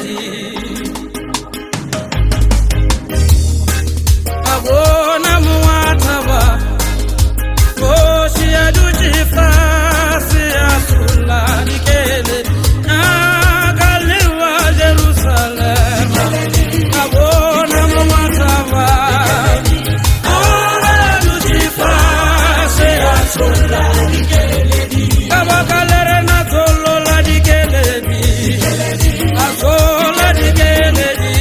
dikeledi abona muataba koshi ya dujifa si asula dikeledi akaliwa Jerusalem abona muataba kola dujifa si asula dikeledi abakalere na tolo la dikeledi asola dikeledi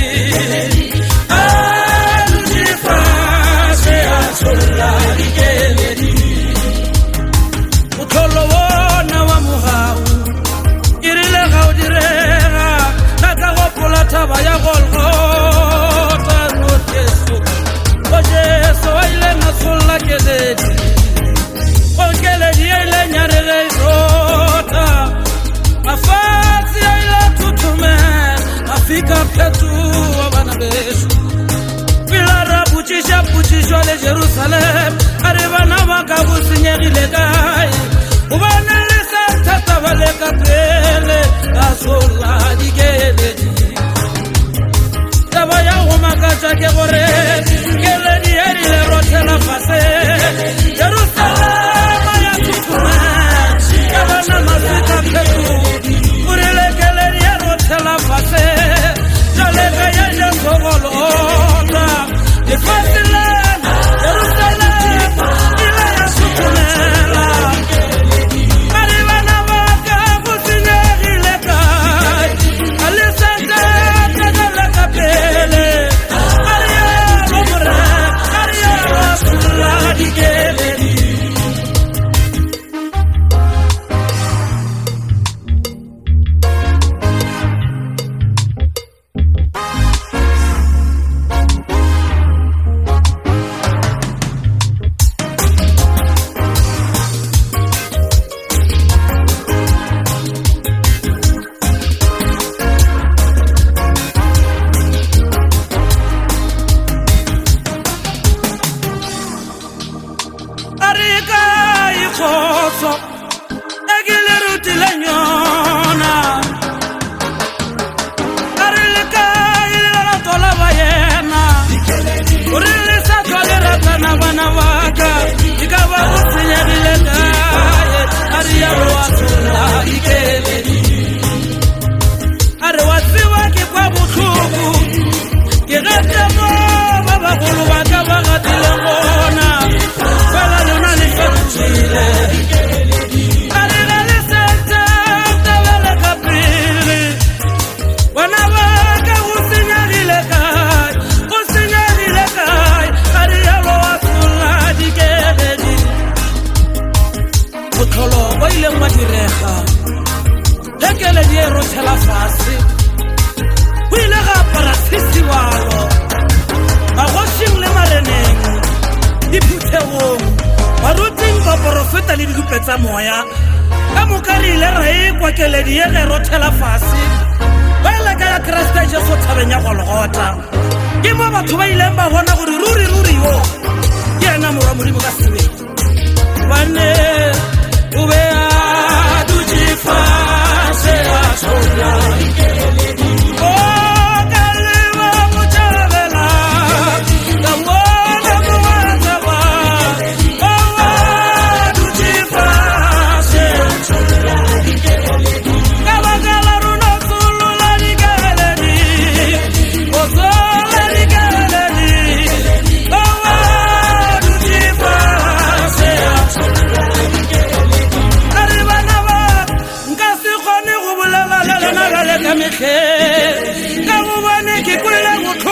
adujifa si asula dikeledi utolo wona wa muhau irile gaudirega nakagopola thaba ya Golgotha no Jesu o Jesu ile nasola keledi o keledi ile nyarele rota afasi ile tutume afika petu abana besu pilara buchisha le Jerusalem aribana bakabusinyegile kai ubana lesa tata vale kapele asola dikeledi taba ya umakacha ke gore keledi erile rotela fase Jerusalem ya tutume abana masika petu urile keledi rotela fase jalega ya Golgotha Jerusalem ile ya tutumela aribana baka businyegile kai alisanta tagala kapele ariya lomre ariya rasula dikeledi moya ka mokarile re kwa keledi ye ge rothela fase ba ile ka ya Kriste Jesu thabeng ya Golgotha ke mo batho ba ileng ba bona gore ruri yo ke ena morwa modimo ka sebe bane o be a dujifa se a sola dikeledi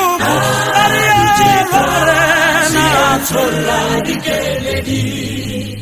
Sola dikeledi